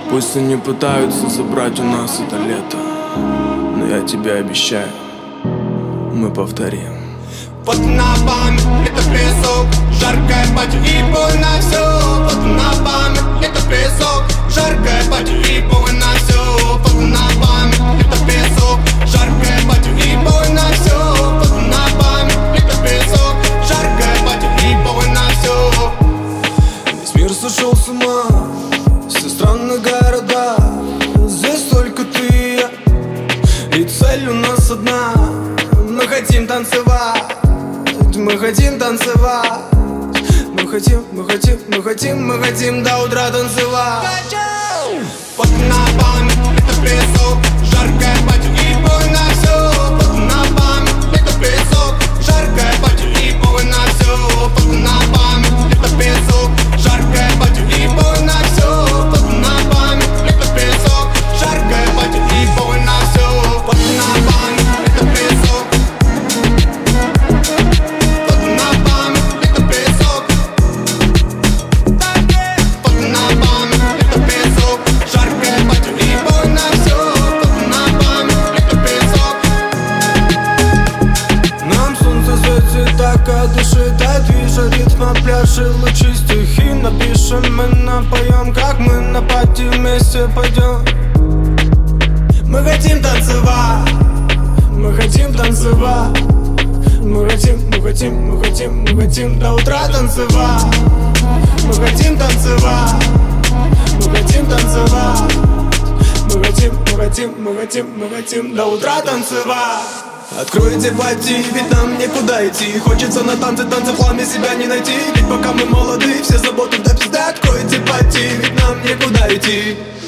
Пусть они пытаются забрать у нас это лето, но я тебе обещаю, мы повторим. Под ногами это песок, жаркая пати и больно все. Под ногами это песок, жаркая пати и больно все. Под ногами это песок, жаркая пати и больно все. Под ногами это песок, жаркая пати и больно все. Весь мир сошел с ума, все странные города, здесь только ты и я, и цель у нас одна. Мы хотим танцевать, мы хотим танцевать. Мы хотим до утра танцевать. Под ногами это песок, жаркая пати и больно все. Под ногами это песок, жаркая пати и больно все. Под ногами это песок, жаркая пати и больно все. Под ногами это песок, жаркая пати и больно все. Под ногами это песок, под ногами это песок, под ногами это песок, жаркая пати и больно все. Под ногами это песок. Нам солнце светит так от души, дай движа ритма, пляши, лучи стихи напишем, мы напоем, как мы на пати вместе пойдем. Мы хотим танцевать, мы хотим танцевать. Мы хотим до утра танцевать. Мы хотим танцевать, мы хотим танцевать. Мы хотим до утра танцевать. Откройте пати, ведь нам некуда идти. Хочется на танцы, танцы в хламе себя не найти. Ведь пока мы молоды, все заботы до пизды. Откройте пати, ведь нам некуда идти.